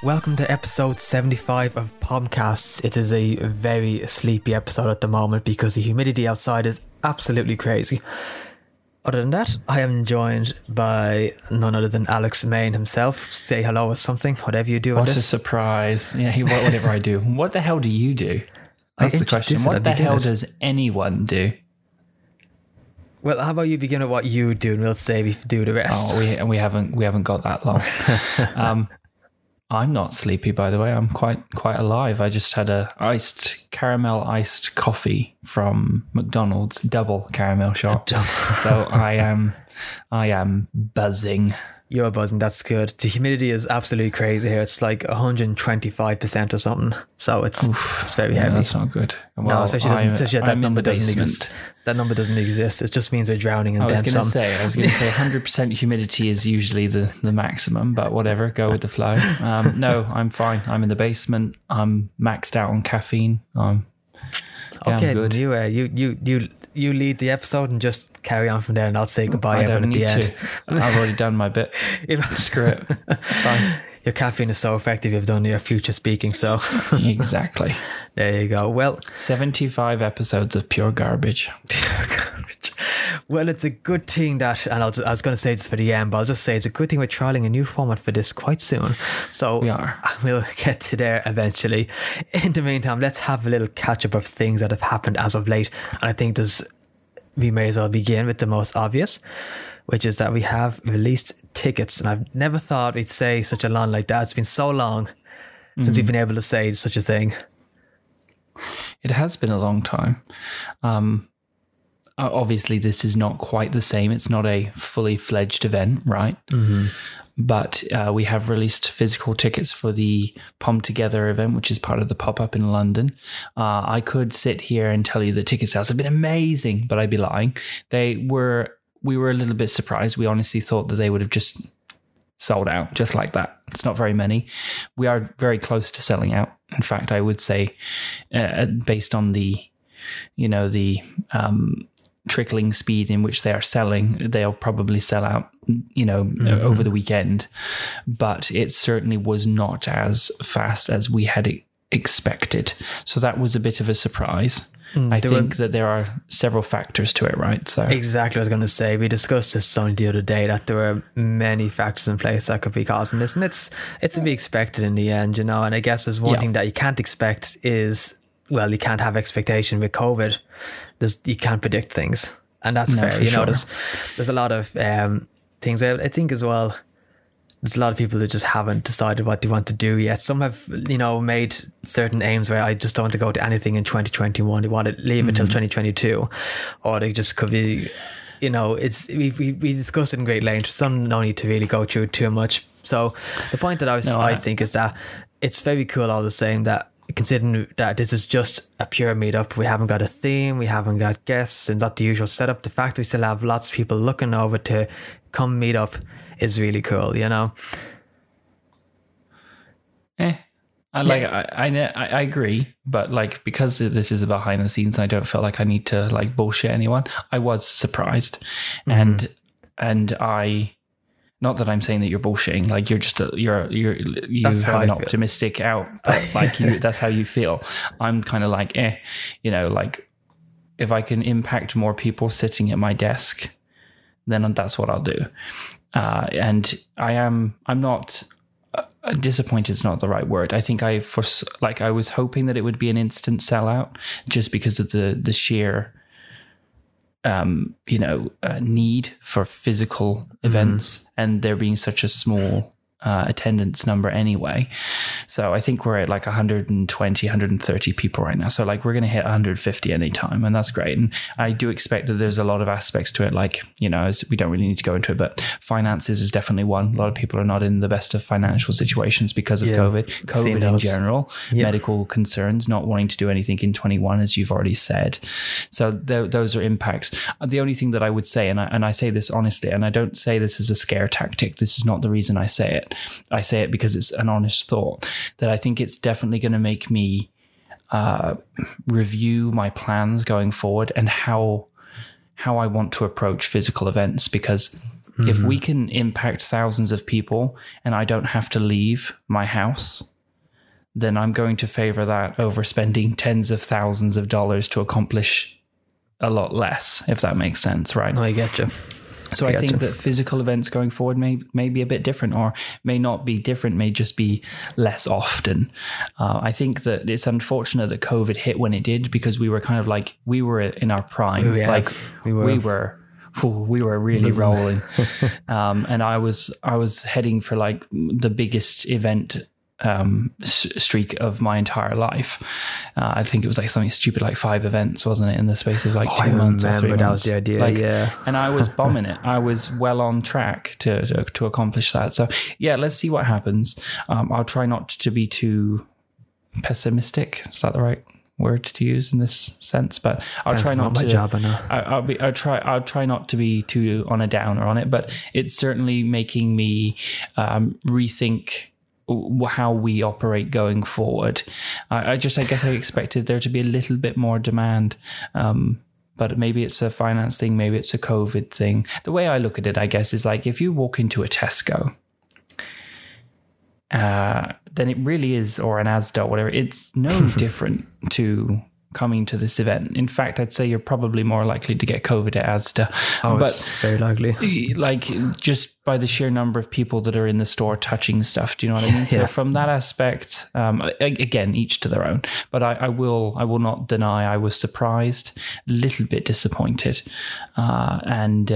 welcome to episode 75 of Podcasts. It is a very sleepy episode at the moment because the humidity outside is absolutely crazy. Other than that, I am joined by none other than Alex Main himself. Say hello or something, whatever you do. What a surprise. Yeah, whatever I do. What the hell do you do? That's the question. What the hell does anyone do? Well, how about you begin with what you do and we'll say we do the rest. Oh, we haven't got that long. I'm not sleepy, by the way. I'm quite alive. I just had a caramel iced coffee from McDonald's, double caramel shot. So I am buzzing. You're buzzing. That's good. The humidity is absolutely crazy here. It's like 125% or something. So it's very heavy. That's not good. Well, no, especially that number doesn't exist. That number doesn't exist. It just means we're drowning in then some. I was going to say 100% humidity is usually the maximum, but whatever, go with the flow. No, I'm fine. I'm in the basement. I'm maxed out on caffeine. I'm good. You lead the episode and just carry on from there, and I'll say goodbye at the end. I've already done my bit. Screw it. Fine. Your caffeine is so effective. You've done your future speaking, so exactly. There you go. Well, 75 episodes of pure garbage. Well, it's a good thing that, and I was going to say this for the end, but I'll just say it's a good thing we're trialing a new format for this quite soon. So we'll get to there eventually. In the meantime, let's have a little catch up of things that have happened as of late. And I think we may as well begin with the most obvious, which is that we have released tickets. And I've never thought we'd say such a line like that. It's been so long since we've been able to say such a thing. It has been a long time. Obviously, this is not quite the same. It's not a fully fledged event, right? Mm-hmm. But we have released physical tickets for the POM Together event, which is part of the pop-up in London. I could sit here and tell you that ticket sales have been amazing, but I'd be lying. We were a little bit surprised. We honestly thought that they would have just sold out just like that. It's not very many. We are very close to selling out. In fact, I would say, based on the trickling speed in which they are selling, they'll probably sell out, over the weekend. But it certainly was not as fast as we had expected. So that was a bit of a surprise. I think that there are several factors to it, right? So exactly what I was going to say. We discussed this only the other day, that there were many factors in place that could be causing this, and it's to be expected in the end, And I guess there's one thing that you can't expect is, well, you can't have expectation with COVID. You can't predict things, and that's fair. Sure. There's a lot of things. I think as well, there's a lot of people who just haven't decided what they want to do yet. Some have, made certain aims where I just don't want to go to anything in 2021. They want to leave it till 2022, or they just could be, we discussed it in great length. Some no need to really go through too much. So the point that I think is that it's very cool all the same that, considering that this is just a pure meetup, we haven't got a theme, we haven't got guests, and not the usual setup. The fact we still have lots of people looking over to come meet up is really cool, I agree, but because this is a behind the scenes, I don't feel like I need to bullshit anyone. I was surprised, and I. Not that I'm saying that you're bullshitting. You're just you have an optimistic out. That's how you feel. I'm kind of if I can impact more people sitting at my desk, then that's what I'll do. And I'm not disappointed. Is not the right word. I think I was hoping that it would be an instant sellout, just because of the sheer need for physical events, and there being such a small attendance number anyway. So I think we're at 120, 130 people right now. So we're going to hit 150 anytime, and that's great. And I do expect that there's a lot of aspects to it, we don't really need to go into it, but finances is definitely one. A lot of people are not in the best of financial situations because of COVID in general, medical concerns, not wanting to do anything in 21, as you've already said. So those are impacts. The only thing that I would say, and I say this honestly, and I don't say this as a scare tactic, this is not the reason I say it. I say it because it's an honest thought, that I think it's definitely going to make me review my plans going forward and how I want to approach physical events, because If we can impact thousands of people and I don't have to leave my house, then I'm going to favor that over spending tens of thousands of dollars to accomplish a lot less, if that makes sense, right? I get you. So I think that physical events going forward may be a bit different, or may not be different, may just be less often. I think that it's unfortunate that COVID hit when it did, because we were kind of like, we were in our prime. Yeah, like we were really rolling. And I was heading for like the biggest event streak of my entire life. I think it was like something stupid like 5 events, wasn't it, in the space of like 2 months or 3 months. That was the idea, And I was bombing it. I was well on track to accomplish that. So yeah, let's see what happens. I'll try not to be too pessimistic. Is that the right word to use in this sense? But I'll try not to. I'll try not to be too on a downer on it. But it's certainly making me rethink how we operate going forward. I guess I expected there to be a little bit more demand, but maybe it's a finance thing, maybe it's a COVID thing. The way I look at it, I guess, is like if you walk into a Tesco, then it really is, or an Asda or whatever, it's no different to coming to this event. In fact, I'd say you're probably more likely to get COVID at Asda. But it's very likely. Like just by the sheer number of people that are in the store touching stuff. Do you know what I mean? So from that aspect, again, each to their own. But I will not deny I was surprised, a little bit disappointed, and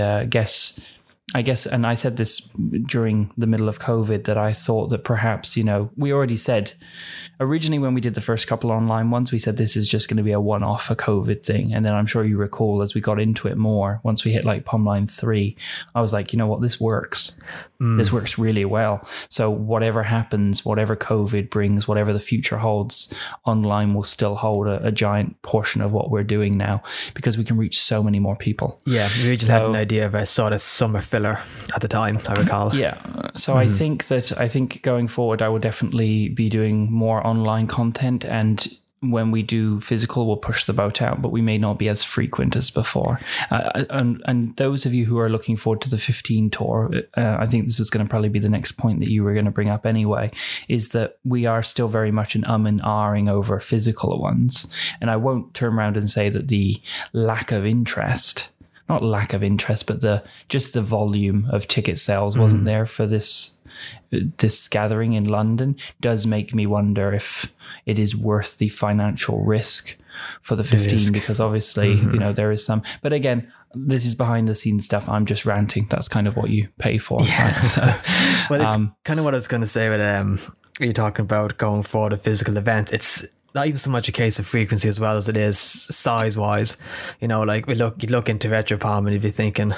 I guess, and I said this during the middle of COVID, that I thought that perhaps, we already said originally when we did the first couple online ones, we said this is just going to be a one-off, a COVID thing. And then I'm sure you recall, as we got into it more, once we hit like POMline 3, I was like, you know what, this works. This works really well. So whatever happens, whatever COVID brings, whatever the future holds, online will still hold a giant portion of what we're doing now, because we can reach so many more people. Yeah, we just had an idea of a sort of summer filler at the time, I recall. Yeah. So I think going forward, I will definitely be doing more online content, and when we do physical, we'll push the boat out, but we may not be as frequent as before. And those of you who are looking forward to the 15 tour, I think this was going to probably be the next point that you were going to bring up anyway, is that we are still very much an and ahhing over physical ones. And I won't turn around and say that the lack of interest, not lack of interest, but just the volume of ticket sales wasn't there for this gathering in London, does make me wonder if it is worth the financial risk for the 15, because obviously, there is some, but again, this is behind the scenes stuff. I'm just ranting. That's kind of what you pay for. Yeah. Right? So, well, it's kind of what I was going to say with, you're talking about going for the physical event. It's not even so much a case of frequency as well as it is size wise. Like you look into Retropom and if you're thinking,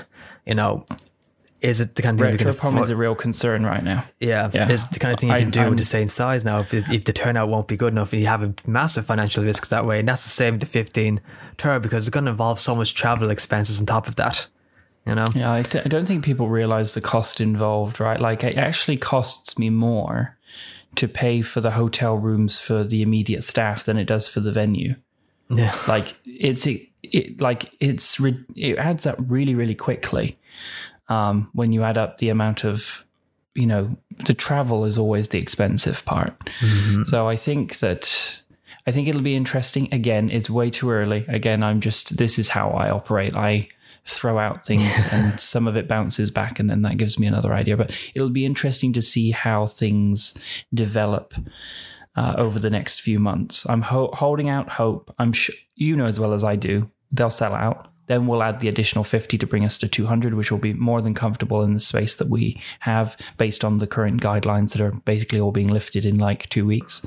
is it the kind of thing Retropom is a real concern right now. Yeah. Is the kind of thing you can do with the same size now if the turnout won't be good enough, and you have a massive financial risk that way. And that's the same with the 15 tour, because it's going to involve so much travel expenses on top of that. Yeah, I don't think people realize the cost involved, right? Like, it actually costs me more to pay for the hotel rooms for the immediate staff than it does for the venue. Yeah, like it adds up really, really quickly. When you add up the amount of, the travel is always the expensive part. So I think it'll be interesting. Again, it's way too early. Again, this is how I operate. I throw out things and some of it bounces back, and then that gives me another idea. But it'll be interesting to see how things develop over the next few months. I'm holding out hope. I'm sure, as well as I do, they'll sell out. Then we'll add the additional 50 to bring us to 200, which will be more than comfortable in the space that we have based on the current guidelines that are basically all being lifted in like 2 weeks.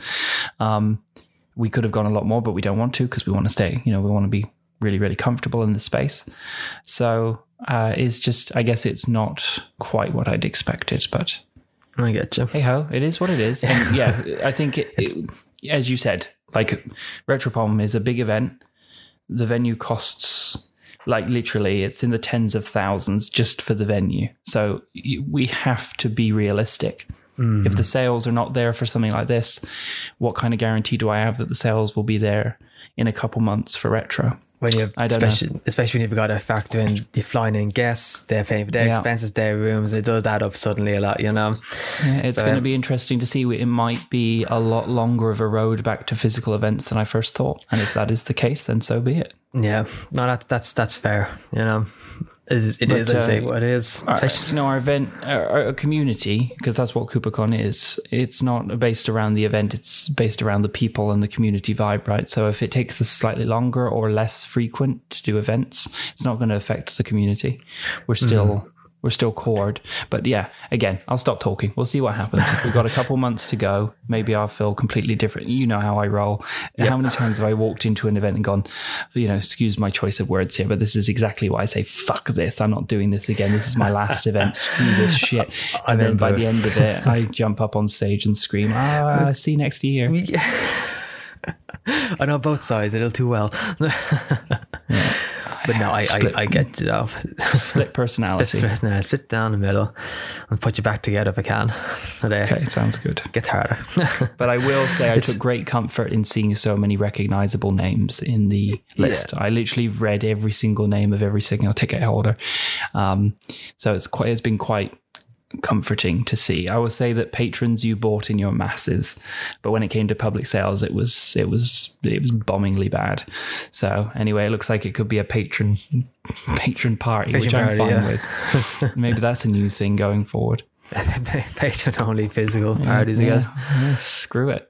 We could have gone a lot more, but we don't want to, because we want to stay, we want to be really, really comfortable in the space. So it's just, I guess it's not quite what I'd expected, but I get you. Hey ho, it is what it is. And yeah, I think it, as you said, like Retropom is a big event. The venue costs, like literally, it's in the tens of thousands just for the venue. So we have to be realistic. If the sales are not there for something like this, what kind of guarantee do I have that the sales will be there in a couple months for Retro? when you I don't know. especially when you've got to factor in the flying in guests, they're paying for their expenses, their rooms, it does add up suddenly a lot, you know. Yeah, it's going to be interesting to see. It might be a lot longer of a road back to physical events than I first thought, and if that is the case, then so be it. Yeah, no, that's fair, you know. It is, I say what it is. Our event, our community, because that's what KupaCon is. It's not based around the event; it's based around the people and the community vibe, right? So if it takes us slightly longer or less frequent to do events, it's not going to affect the community. We're still cored, but yeah. Again, I'll stop talking. We'll see what happens. We've got a couple months to go. Maybe I'll feel completely different. You know how I roll. Yep. How many times have I walked into an event and gone, excuse my choice of words here, but this is exactly what I say. Fuck this! I'm not doing this again. This is my last event. Screw this shit. And then by the end of it, I jump up on stage and scream, see you next year. I know both sides a little too well. Yeah. But no, I get it off. Split personality. Sit down in the middle and put you back together if I can. Okay, sounds good. Gets harder. But I will say I took great comfort in seeing so many recognizable names in the list. I literally read every single name of every single ticket holder. So it's been quite comforting to see. I would say that patrons you bought in your masses, but when it came to public sales, it was bombingly bad. So anyway, it looks like it could be a patron party, which I'm fine with. Maybe that's a new thing going forward. Patron only physical parties, I guess. Yeah, screw it.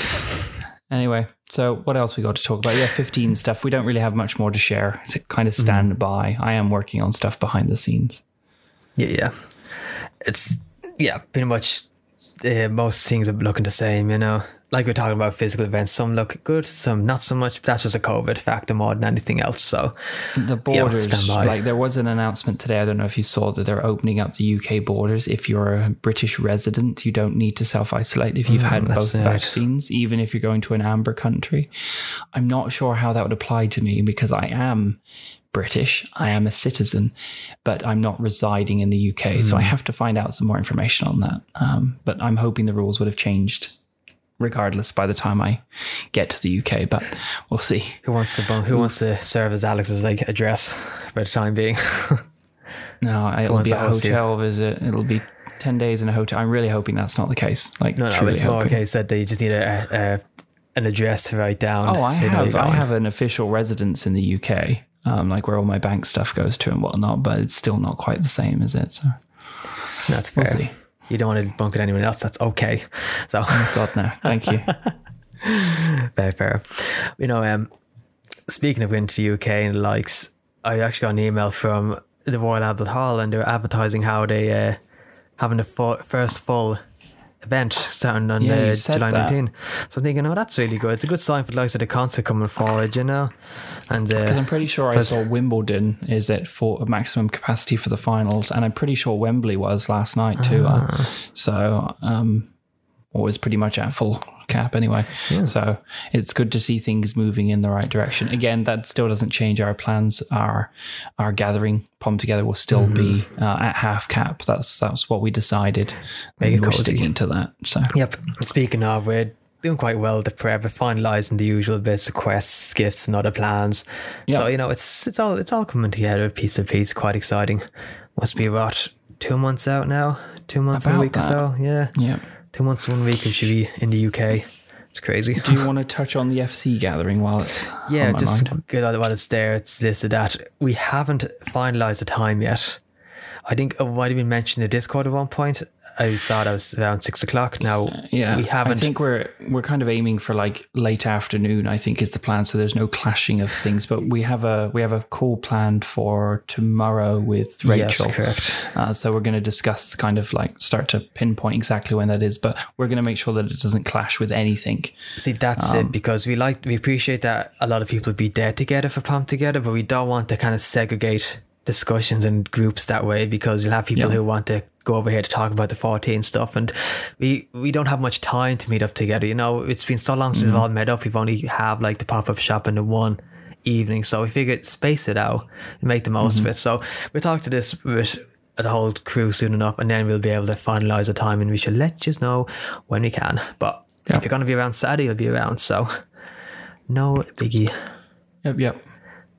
Anyway, so what else we got to talk about? 15 stuff. We don't really have much more to share. To kind of stand by. I am working on stuff behind the scenes. Yeah. It's pretty much most things are looking the same, you know. Like we're talking about physical events, some look good, some not so much. But that's just a COVID factor more than anything else. So the borders, like there was an announcement today. I don't know if you saw that they're opening up the UK borders. If you're a British resident, you don't need to self-isolate if you've had both vaccines, even if you're going to an amber country. I'm not sure how that would apply to me because I am British, I am a citizen, but I'm not residing in the UK. So I have to find out some more information on that. But I'm hoping the rules would have changed regardless by the time I get to the UK, but we'll see. Who wants to serve as Alex's address for the time being? No, it'll be a hotel visit. It'll be 10 days in a hotel. I'm really hoping that's not the case. No, it's more a case that they just need an address to write down. Oh, I have an official residence in the UK. Like where all my bank stuff goes to and whatnot, but it's still not quite the same, is it? So that's fair. We'll see. You don't want to bunk at anyone else. That's okay. So, oh God, no. Thank you. Very fair. Speaking of going to the UK and the likes, I actually got an email from the Royal Albert Hall, and they're advertising how they having the first full event starting on July 19. So I'm thinking, that's really good. It's a good sign for the likes of the concert coming forward, you know. And because I'm pretty sure I saw Wimbledon is at full maximum capacity for the finals, and I'm pretty sure Wembley was last night too. Always pretty much at full cap anyway. Yeah. So it's good to see things moving in the right direction. Again, that still doesn't change our plans. Our gathering Pom Together will still be at half cap. That's what we decided. We're sticking to that. So yep. Speaking of, we're doing quite well to prep, finalising the usual bits of quests, gifts, and other plans. Yep. So it's all coming together piece of piece. Quite exciting. Must be about 2 months out now. 2 months and a week or so. Yeah. 2 months, 1 week, we should be in the UK. It's crazy. Do you want to touch on the FC gathering while it's on my mind? Good while it's there. It's this or that. We haven't finalised the time yet. I think it might have been mentioned in the Discord at one point. I saw that was around 6 o'clock. Now, we haven't. I think we're kind of aiming for like late afternoon, I think is the plan. So there's no clashing of things. But we have a call planned for tomorrow with Rachel. Yes, correct. So we're going to discuss kind of like start to pinpoint exactly when that is. But we're going to make sure that it doesn't clash with anything. See, that's it, because we appreciate that a lot of people be there together for Pom Together, but we don't want to kind of segregate discussions and groups that way, because you'll have people who want to go over here to talk about the 14 stuff, and we don't have much time to meet up together. It's been so long since we've all met up. We've only have like the pop-up shop in the one evening, so we figured space it out and make the most of it. So we'll talk to this with the whole crew soon enough, and then we'll be able to finalise the time, and we shall let you know when we can. But if you're going to be around Saturday, you'll be around, so no biggie. Yep.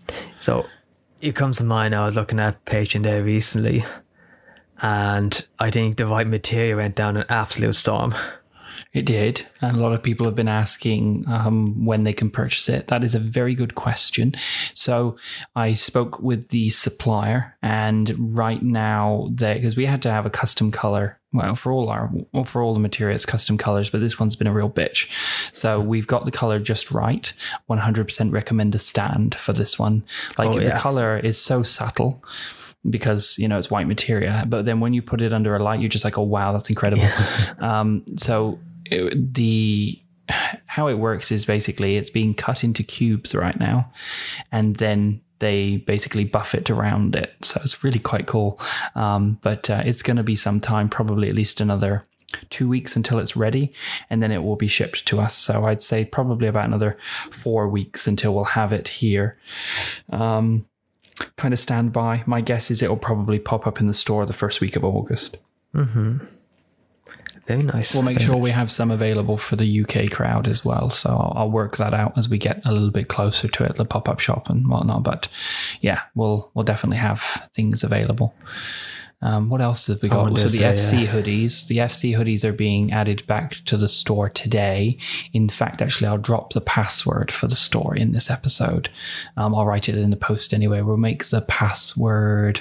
So it comes to mind, I was looking at Patreon Day recently, and I think the white materia went down an absolute storm. It did, and a lot of people have been asking when they can purchase it. That is a very good question. So I spoke with the supplier, and right now, because we had to have a custom color. Well, for all the materials, custom colors, but this one's been a real bitch. So we've got the color just right. 100% recommend a stand for this one. The color is so subtle, because it's white materia, but then when you put it under a light, you're just like, oh wow, that's incredible. How it works is basically it's being cut into cubes right now, and then they basically buff it around it. So it's really quite cool. But it's going to be some time, probably at least another 2 weeks until it's ready, and then it will be shipped to us. So I'd say probably about another 4 weeks until we'll have it here. Kind of stand by. My guess is it'll probably pop up in the store the first week of August. Mm-hmm. Very nice. We'll make sure we have some available for the UK crowd as well. So I'll work that out as we get a little bit closer to it, the pop-up shop and whatnot. But yeah, we'll definitely have things available. What else have we got? So the FC hoodies. The FC hoodies are being added back to the store today. In fact, actually, I'll drop the password for the store in this episode. I'll write it in the post anyway. We'll make the password...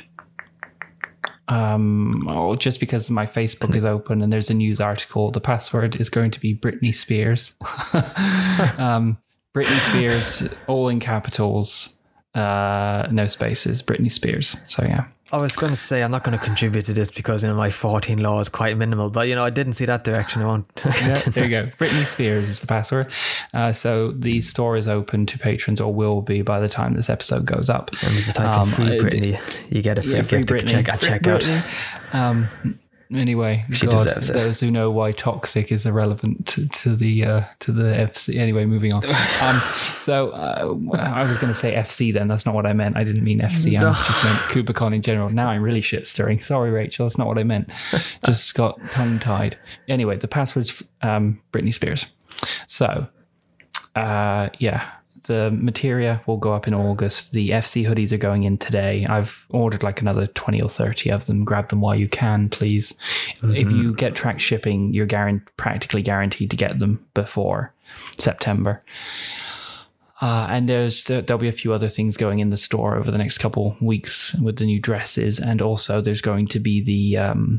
just because my Facebook is open and there's a news article, the password is going to be Britney Spears. Britney Spears, all in capitals, no spaces, Britney Spears. So yeah. I was going to say I'm not going to contribute to this because my 14 law is quite minimal, but I didn't see that direction. I won't. There you go. Britney Spears is the password. So the store is open to patrons, or will be by the time this episode goes up. And if you type in free Britney, you get a free gift to check out. Anyway, she deserves it. Those who know why toxic is irrelevant to the FC. Anyway, moving on. So I was going to say FC then. That's not what I meant. I didn't mean FC. I just meant KubaCon in general. Now I'm really shit stirring. Sorry, Rachel. That's not what I meant. Just got tongue tied. Anyway, the password's Britney Spears. So, yeah. The materia will go up in August. The FC hoodies are going in today. I've ordered another 20 or 30 of them. Grab them while you can, please. Mm-hmm. If you get track shipping, you're practically guaranteed to get them before September. And there'll be a few other things going in the store over the next couple weeks with the new dresses. And also there's going to be the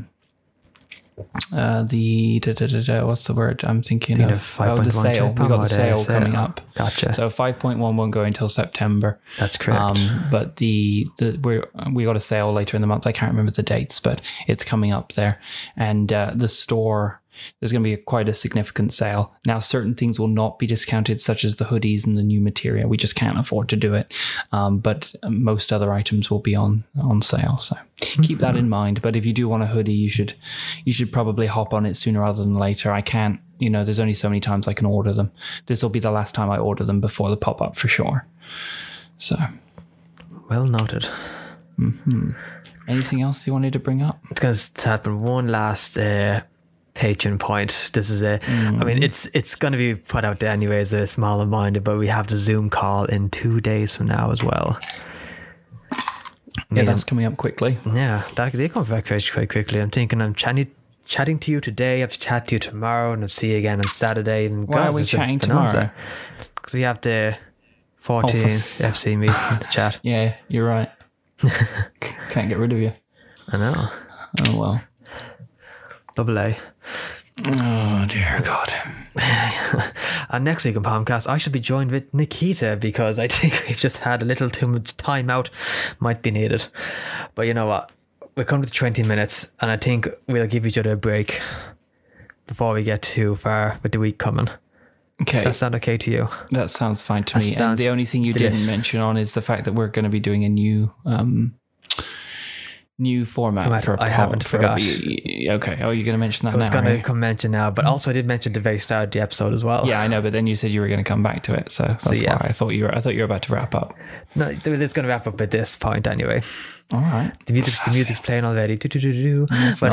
what's the word I'm thinking of? The sale. We got the sale coming up. Gotcha. So 5.1 won't go until September. That's correct. But we got a sale later in the month. I can't remember the dates, but it's coming up there. And the store, there's going to be quite a significant sale. Now, certain things will not be discounted, such as the hoodies and the new material. We just can't afford to do it. But most other items will be on sale. So keep that in mind. But if you do want a hoodie, you should probably hop on it sooner rather than later. I can't, there's only so many times I can order them. This will be the last time I order them before the pop-up for sure. So. Well noted. Mm-hmm. Anything else you wanted to bring up? It's going to happen one last... Patreon point. This is I mean, it's going to be put out there anyway as a small reminder, but we have the Zoom call in 2 days from now as well. Yeah, that's coming up quickly. Yeah, they come back quite quickly. I'm thinking I'm chatting to you today, I have to chat to you tomorrow, and I'll see you again on Saturday. And why are we chatting tomorrow? Because we have the 14 FC meeting chat. Yeah, you're right. Can't get rid of you. I know. Oh well. Double A. Oh dear God. And next week on Palmcast, I should be joined with Nikita because I think we've just had a little too much time out. Might be needed. But you know what? We're coming to 20 minutes and I think we'll give each other a break before we get too far with the week coming. Okay. Does that sound okay to you? That sounds fine to me. And the only thing you didn't mention on is the fact that we're going to be doing a new format for I haven't forgot. Okay. Oh, you're going to mention that now? I was going to mention now, but also I did mention the very start of the episode as well. Yeah, I know, but then you said you were going to come back to it, so that's why I thought you were about to wrap up. No, it's going to wrap up at this point anyway. All right. The music's playing already. But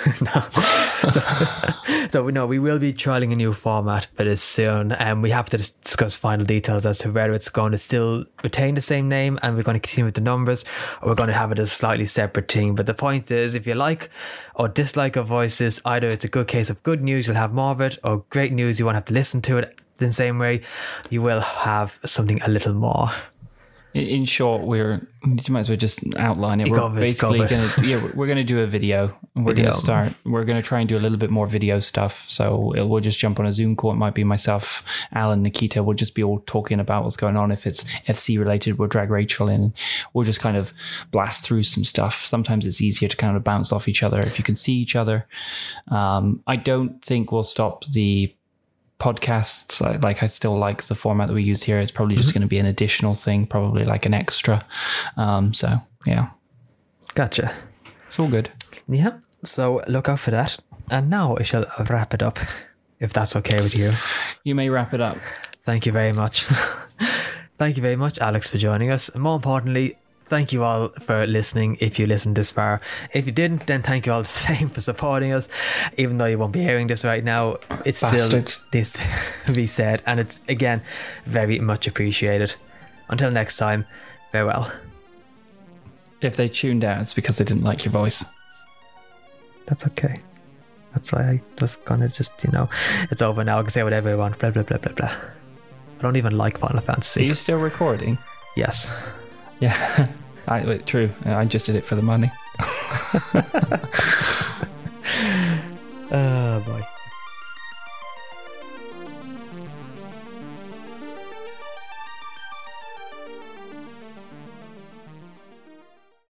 no. We will be trialing a new format for this soon, and we have to discuss final details as to whether it's going to still retain the same name and we're going to continue with the numbers, or we're going to have it as a slightly separate thing. But the point is, if you like or dislike our voices, either it's a good case of good news, you'll have more of it, or great news, you won't have to listen to it in the same way. You will have something a little more. In short, you might as well just outline it. We're basically we're going to do a video, and we're going to try and do a little bit more video stuff. So we'll just jump on a Zoom call. It might be myself, Alan, Nikita. We'll just be all talking about what's going on. If it's FC related, we'll drag Rachel in. We'll just kind of blast through some stuff. Sometimes it's easier to kind of bounce off each other if you can see each other. I don't think we'll stop the podcasts. I still like the format that we use here. It's probably just going to be an additional thing, probably like an extra. So yeah, gotcha. It's all good. Yeah, so look out for that. And now I shall wrap it up, if that's okay with you. You may wrap it up. Thank you very much. Thank you very much, Alex, for joining us. And more importantly, thank you all for listening, if you listened this far. If you didn't, then thank you all the same for supporting us. Even though you won't be hearing this right now, it's Bastards. still this to be said. And it's, again, very much appreciated. Until next time, farewell. If they tuned out, it's because they didn't like your voice. That's okay. That's why I was gonna just, it's over now. I can say whatever I want. Blah, blah, blah, blah, blah. I don't even like Final Fantasy. Are you still recording? Yes. Yeah. True. I just did it for the money.